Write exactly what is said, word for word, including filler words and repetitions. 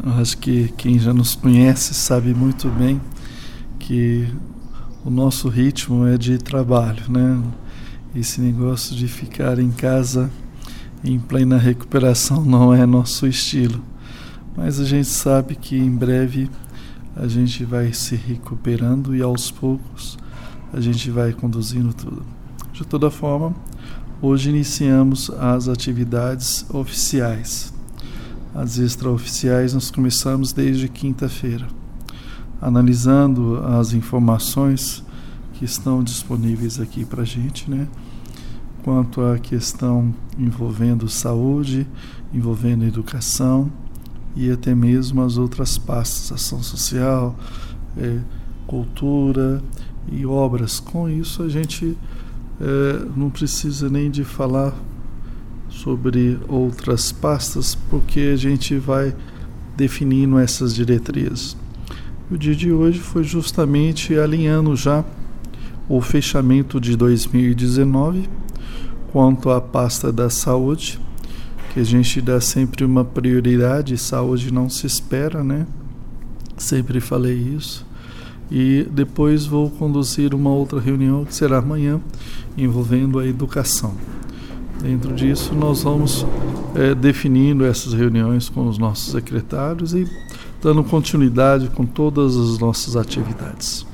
Eu acho que quem já nos conhece sabe muito bem que o nosso ritmo é de trabalho, né? Esse negócio de ficar em casa em plena recuperação não é nosso estilo. Mas a gente sabe que em breve a gente vai se recuperando e aos poucos a gente vai conduzindo tudo. De toda forma, hoje iniciamos as atividades oficiais. As extraoficiais nós começamos desde quinta-feira, analisando as informações que estão disponíveis aqui para a gente, né? Quanto à questão envolvendo saúde, envolvendo educação e até mesmo as outras pastas, ação social, é, cultura e obras. Com isso a gente é, não precisa nem de falar sobre outras pastas, porque a gente vai definindo essas diretrizes. O dia de hoje foi justamente alinhando já o fechamento de dois mil e dezenove quanto à pasta da saúde, que a gente dá sempre uma prioridade, saúde não se espera, né? Sempre falei isso. E depois vou conduzir uma outra reunião que será amanhã, envolvendo a educação. Dentro disso, nós vamos é, definindo essas reuniões com os nossos secretários e dando continuidade com todas as nossas atividades.